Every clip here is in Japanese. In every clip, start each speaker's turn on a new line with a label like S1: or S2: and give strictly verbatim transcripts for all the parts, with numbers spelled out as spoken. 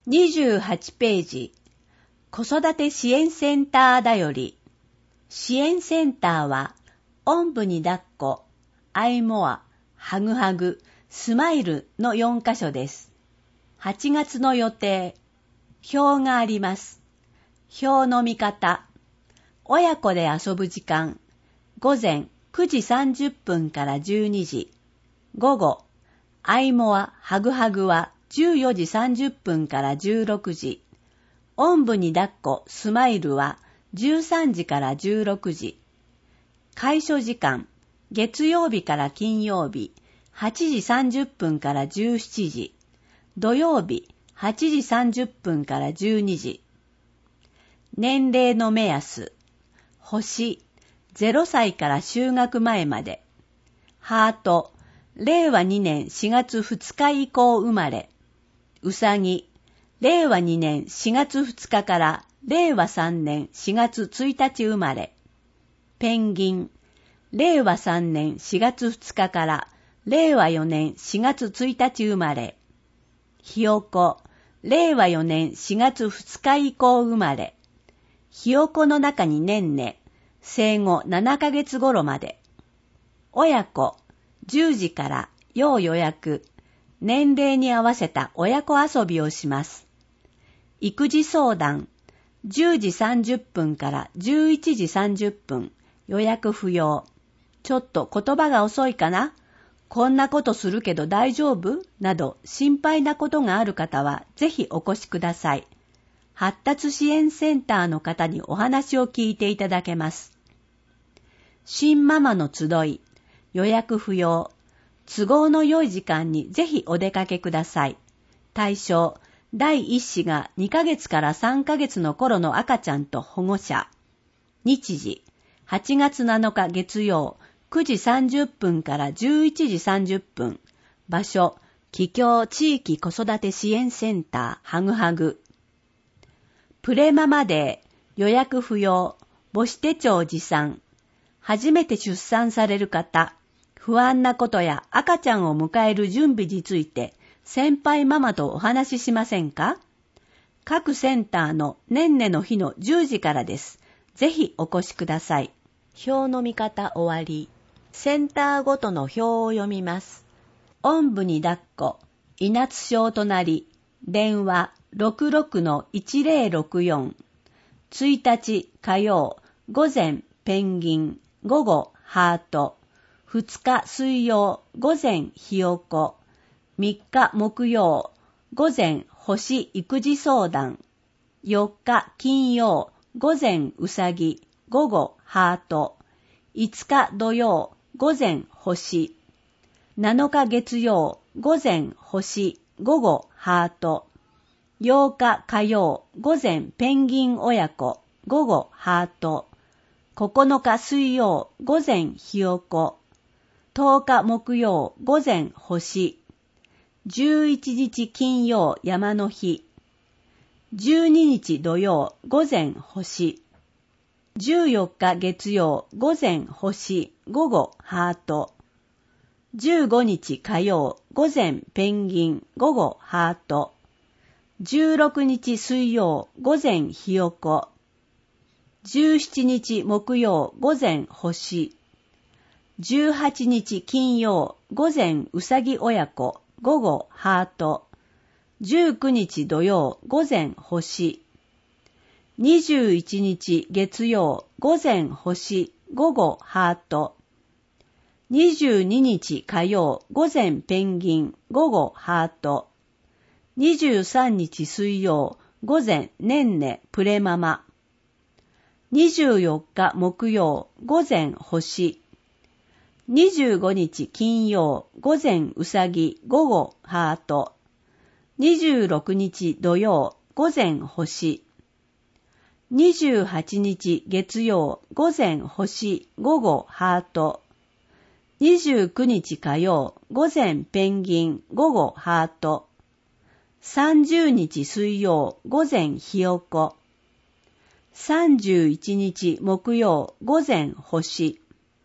S1: にじゅうはちページ、子育て支援センターだより。支援センターは、おんぶに抱っこ、アイモア、ハグハグ、スマイルのよんカ所です。はちがつの予定。表があります。表の見方。親子で遊ぶ時間。午前くじさんじゅっぷんからじゅうにじ。午後、アイモア、ハグハグはじゅうよじさんじゅっぷんからじゅうろくじ。おんぶに抱っこ、スマイルはじゅうさんじからじゅうろくじ。開所時間、月曜日から金曜日、はちじさんじゅっぷんからじゅうしちじ。土曜日、はちじさんじゅっぷんからじゅうにじ。年齢の目安。星、ゼロさいから就学前まで。ハート、れいわにねんしがつふつか以降生まれ。うさぎ、れいわにねんしがつふつかかられいわさんねんしがつついたち生まれ。ペンギン、れいわさんねんしがつふつかかられいわよねんしがつついたち生まれ。ひよこ、れいわよねんしがつふつか以降生まれ。ひよこの中に年々、生後ななかげつ頃まで。親子、じゅうじから要予約。年齢に合わせた親子遊びをします。育児相談、じゅうじさんじゅっぷんからじゅういちじさんじゅっぷん、予約不要。ちょっと言葉が遅いかな？こんなことするけど大丈夫？など心配なことがある方はぜひお越しください。発達支援センターの方にお話を聞いていただけます。新ママの集い、予約不要。都合の良い時間にぜひお出かけください。対象、第一子がにかげつからさんかげつの頃の赤ちゃんと保護者。日時、はちがつなのか月曜、くじさんじゅっぷんからじゅういちじさんじゅっぷん。場所、帰郷地域子育て支援センター、ハグハグ。プレママデー、予約不要、母子手帳持参。初めて出産される方、不安なことや赤ちゃんを迎える準備について先輩ママとお話ししませんか？各センターのねんねの日のじゅうじからです。ぜひお越しください。表の見方終わり。センターごとの表を読みます。おんぶに抱っこ、稲津小隣、電話 ろくろくのいちぜろろくよん。いちにち火曜、午前ペンギン、午後ハート。ふつか水曜、午前ひよこ。みっか木曜、午前星育児相談。よっか金曜、午前うさぎ、午後ハート。いつか土曜、午前星。なのか月曜、午前星、午後ハート。ようか火曜、午前ペンギン親子、午後ハート。ここのか水曜、午前ひよこ。とおか木曜、午前星。じゅういちにち金曜、山の日。じゅうににち土曜、午前星。じゅうよっか月曜、午前星、午後ハート。じゅうごにち火曜、午前ペンギン、午後ハート。じゅうろくにち水曜、午前ひよこ。じゅうしちにち木曜、午前星。じゅうはちにち金曜、午前うさぎ親子、午後ハート。じゅうくにち土曜、午前星。にじゅういちにち月曜、午前星、午後ハート。にじゅうににち火曜、午前ペンギン、午後ハート。にじゅうさんにち水曜、午前ねんねプレママ。にじゅうよっか木曜、午前星。にじゅうごにち金曜、午前うさぎ、午後ハート。にじゅうろくにち土曜、午前星。にじゅうはちにち月曜、午前星、午後ハート。にじゅうくにち火曜、午前ペンギン、午後ハート。さんじゅうにち水曜、午前ひよこ。さんじゅういちにち木曜、午前星。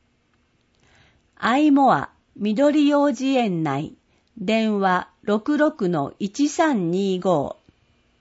S1: アイモア、緑幼児園内、電話 ろくろくのいちさんにご。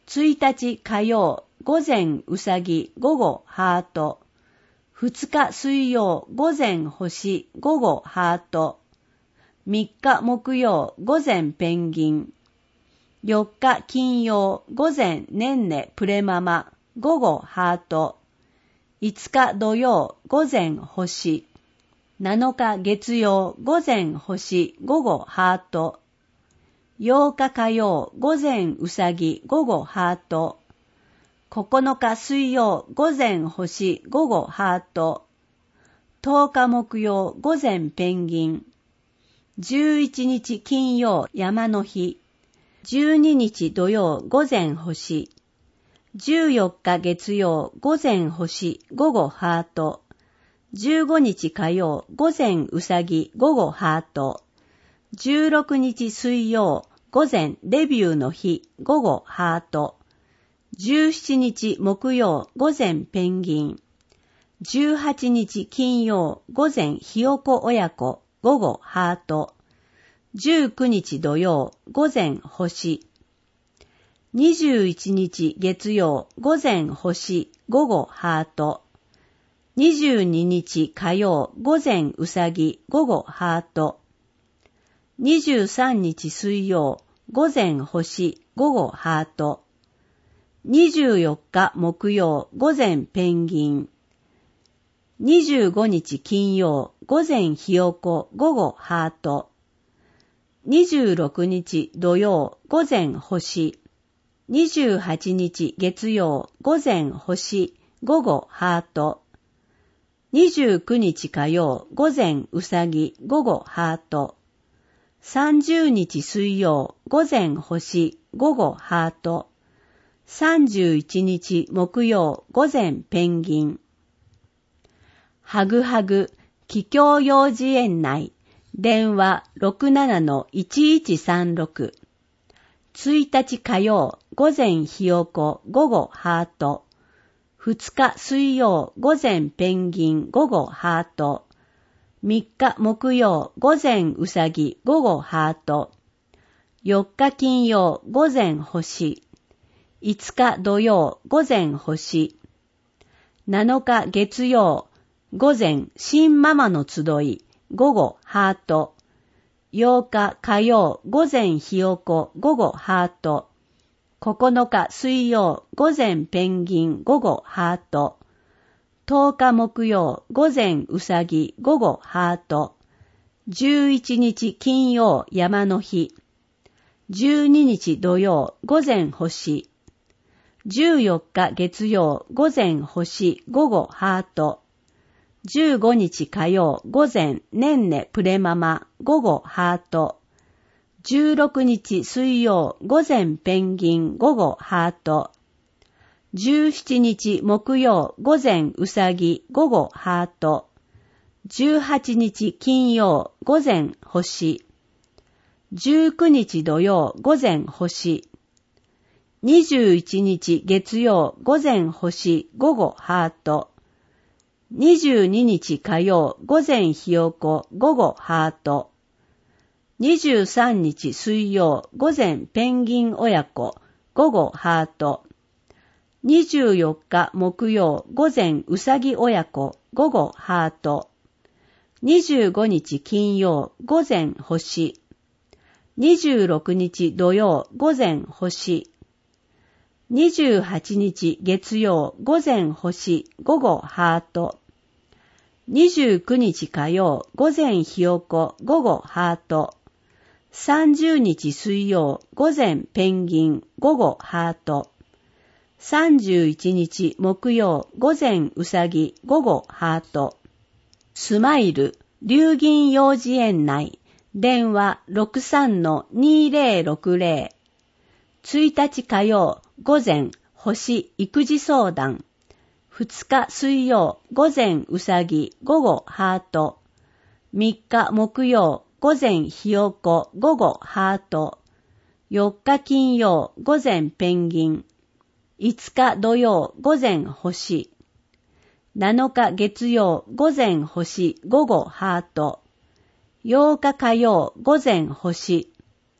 S1: ついたち火曜、午前うさぎ、午後ハート。ふつか水曜、午前星、午後ハート。みっか木曜、午前ペンギン。よっか金曜、午前ねんねプレママ、午後ハート。いつか土曜、午前星。なのか月曜、午前星、午後ハート。ようか火曜、午前うさぎ、午後ハート。ここのか水曜、午前星、午後ハート。とおか木曜、午前ペンギン。じゅういちにち金曜、山の日。じゅうににち土曜、午前星。じゅうよっか月曜、午前星、午後ハート。じゅうごにち火曜、午前うさぎ、午後ハート。じゅうろくにち水曜、午前デビューの日、午後ハート。じゅうしちにち木曜、午前ペンギン。じゅうはちにち金曜、午前ひよこ親子、午後ハート。じゅうくにち土曜、午前星。にじゅういちにち月曜、午前星、午後ハート。にじゅうににち火曜、午前うさぎ、午後ハート。にじゅうさんにち水曜、午前星、午後ハート。にじゅうよっか木曜、午前ペンギン。にじゅうごにち金曜、午前ひよこ、午後ハート。にじゅうろくにち土曜、午前星。にじゅうはちにち月曜、午前星、午後ハート。にじゅうくにち火曜、午前うさぎ、午後ハート。さんじゅうにち水曜、午前星、午後ハート。さんじゅういちにち木曜、午前ペンギン。はぐはぐ、桔梗幼児園内、電話 ろくななのいちいちさんろく。ついたち火曜、午前ひよこ、午後ハート。ふつか水曜、午前ペンギン、午後ハート。みっか木曜、午前うさぎ、午後ハート。よっか金曜、午前星。いつか土曜、午前星。なのか月曜、午前新ママの集い、午後ハート。ようか火曜、午前ひよこ、午後ハート。ここのか水曜、午前ペンギン、午後ハート。とおか木曜、午前うさぎ、午後ハート。じゅういちにち金曜、山の日。じゅうににち土曜、午前星。じゅうよっか月曜、午前星、午後ハート。じゅうごにち火曜、午前ねんねプレママ、午後ハート。じゅうろくにち水曜、午前ペンギン、午後ハート。じゅうしちにち木曜、午前うさぎ、午後ハート。じゅうはちにち金曜、午前星。じゅうくにち土曜、午前星。にじゅういちにち月曜、午前星、午後ハート。にじゅうににち火曜、午前ひよこ、午後ハート。にじゅうさんにち水曜、午前ペンギン親子、午後ハート。にじゅうよっか木曜、午前うさぎ親子、午後ハート。にじゅうごにち金曜、午前星。にじゅうろくにち土曜、午前星。にじゅうはちにち月曜、午前星、午後ハート。にじゅうくにち火曜、午前ひよこ、午後ハート。さんじゅうにち水曜、午前ペンギン、午後ハート。さんじゅういちにち木曜、午前うさぎ、午後ハート。スマイル、龍銀幼児園内、電話 ろくさんのにぜろろくぜろ。ついたち火曜、午前星育児相談。ふつか水曜、午前うさぎ、午後ハート。みっか木曜、午前ひよこ、午後ハート。よっか金曜、午前ペンギン。いつか土曜、午前星。なのか月曜、午前星、午後ハート。ようか火曜、午前星。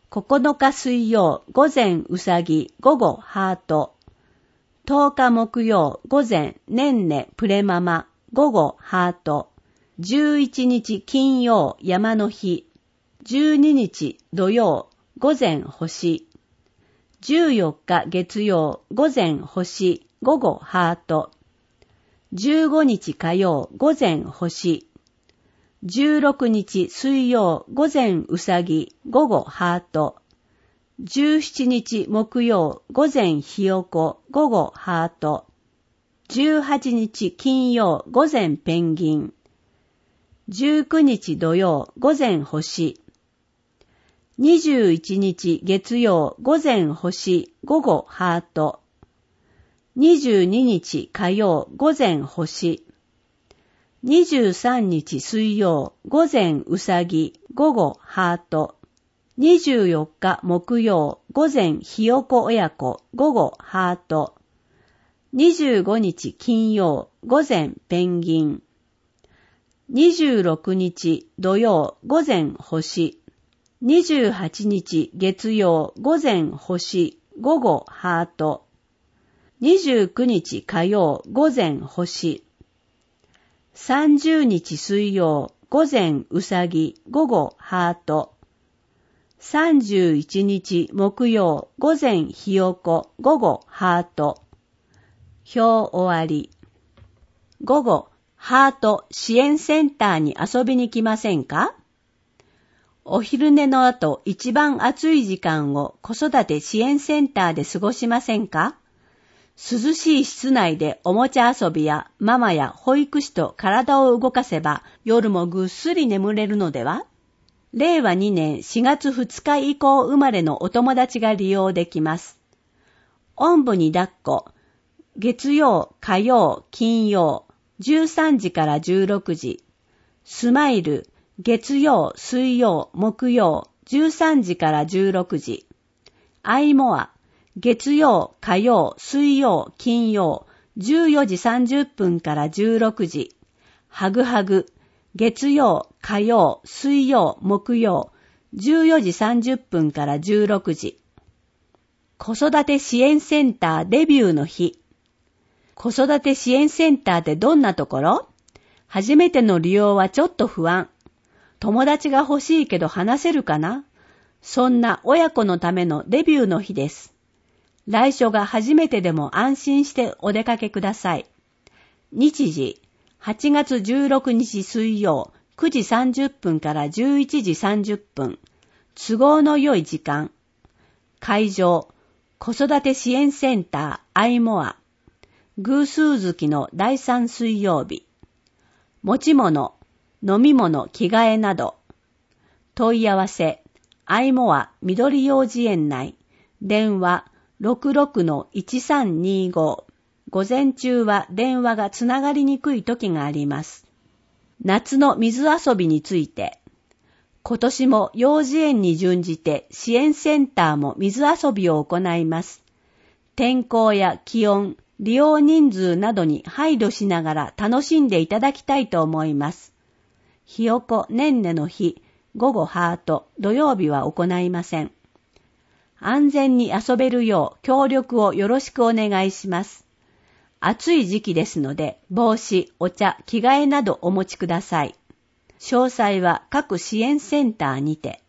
S1: ここのか水曜午前うさぎ午後ハート。とおか木曜午前ねんねプレママ午後ハート。じゅういちにち金曜山の日。じゅうににち土曜午前星。じゅうよっか月曜午前星午後ハート。じゅうごにち火曜午前星。じゅうろくにち水曜午前うさぎ午後ハート。じゅうしちにち木曜午前ひよこ午後ハート。じゅうはちにち金曜午前ペンギン。じゅうくにち土曜午前星。にじゅういちにち月曜午前星午後ハート。にじゅうににち火曜午前星。にじゅうさんにち水曜午前うさぎ午後ハート。にじゅうよっか木曜午前ひよこ親子午後ハート。にじゅうごにち金曜午前ペンギン。にじゅうろくにち土曜午前星。にじゅうはちにち月曜午前星午後ハート。にじゅうくにち火曜午前星。さんじゅうにち水曜午前うさぎ午後ハート。さんじゅういちにち木曜午前ひよこ午後ハート。表終わり。午後、ハート支援センターに遊びに来ませんか？お昼寝の後、一番暑い時間を子育て支援センターで過ごしませんか？涼しい室内でおもちゃ遊びやママや保育士と体を動かせば夜もぐっすり眠れるのでは？れいわにねんしがつふつか以降生まれのお友達が利用できます。おんぶに抱っこ、月曜、火曜、金曜、じゅうさんじからじゅうろくじ。スマイル、月曜、水曜、木曜、じゅうさんじからじゅうろくじ。アイモア、月曜、火曜、水曜、金曜、じゅうよじさんじゅっぷんからじゅうろくじ。ハグハグ、月曜、火曜、水曜、木曜、じゅうよじさんじゅっぷんからじゅうろくじ。子育て支援センターデビューの日。子育て支援センターってどんなところ？初めての利用はちょっと不安。友達が欲しいけど話せるかな？そんな親子のためのデビューの日です。来所が初めてでも安心してお出かけください。日時、はちがつじゅうろくにち水曜、くじさんじゅっぷんからじゅういちじさんじゅっぷん。都合の良い時間。会場、子育て支援センターアイモア。偶数月のだいさん水曜日。持ち物、飲み物、着替えなど。問い合わせ、アイモア緑幼児園内。電話 ろくろくのいちさんにご。午前中は電話がつながりにくい時があります。夏の水遊びについて。今年も幼児園に準じて支援センターも水遊びを行います。天候や気温、利用人数などに配慮しながら楽しんでいただきたいと思います。ひよこねんねの日、午後ハート、土曜日は行いません。安全に遊べるよう協力をよろしくお願いします。暑い時期ですので、帽子、お茶、着替えなどお持ちください。詳細は各支援センターにて。